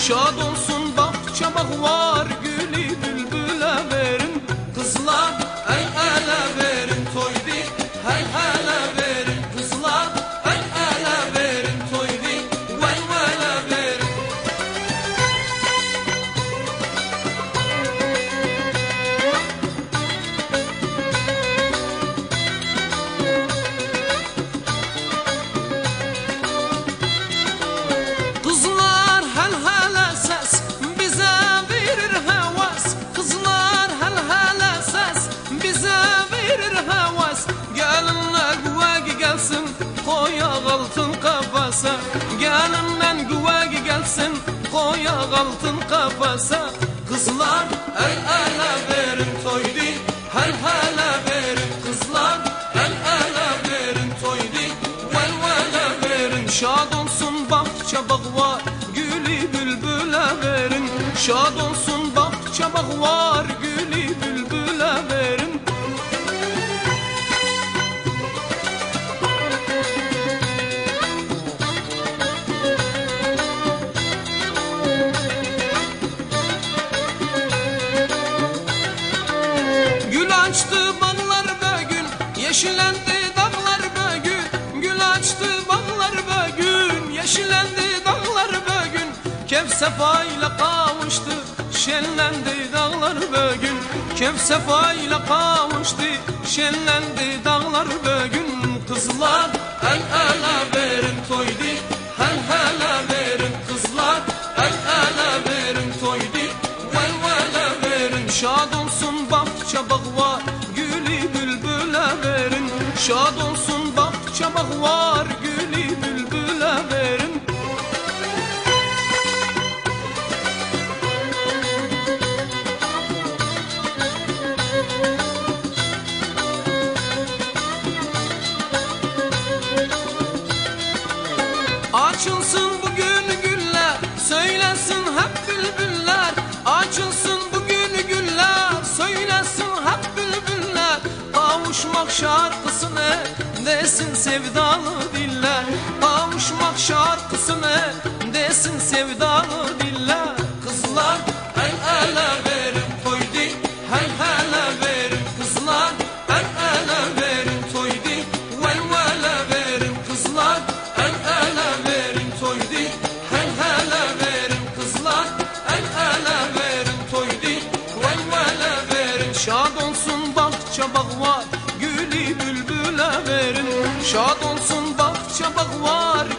Şad olsun bahçe bağlar, gülü bülbüle verin. Kızlar el ele verin, toydi hel hele verin. Kızlar el ele verin, toydi vel vele verin. Kızlar hel hele ses bize verir havas. Kızlar hel hele ses bize verir havas. Gelinler güvegi gelsin, koyak altın kafasa. Gelinler güvegi gelsin, koyak altın kafasa. Kızlar el ele verin, toydi hel hele verin. Kızlar el ele verin, toydi vel vele verin. Şad olsun bahçe bağlar, gülü bülbüle verin. Şad olsun bahçe bağlar, gülü bülbüle verin. Gül açtı bağlar bugün, yeşillendi dağlar bugün. Gül açtı bağlar bugün, yeşillendi dağlar bugün. Kevsefa ile kavuştu, şenlendi dağlar bugün. Kevsefa ile kavuştu, şenlendi dağlar bugün. Kızlar el ele verin, toydi hel hele verin. Kızlar el ele verin, toydi vel vele verin. Şad olsun bahçe bağlar, gülü bülbüle verin. Şad olsun bahçe bağlar, gülü bülbüle verin. Açılsın bugün güller, söylesin hep bülbüller. Açılsın bugün güller, söylesin hep bülbüller. Kavuşmak şarkısını desin sevdalı diller. Kavuşmak şarkısını desin sevdalı diller. Kızlar el ele verin, toydi hel hele verin. Kızlar el ele verin, toydi vel vele verin. Kızlar el ele verin, toydi hel hele verin. Kızlar el ele verin, toydi vel vele verin. Şad olsun bahçe bağlar, gülü bülbüle verin. Şad olsun bahçe bağlar,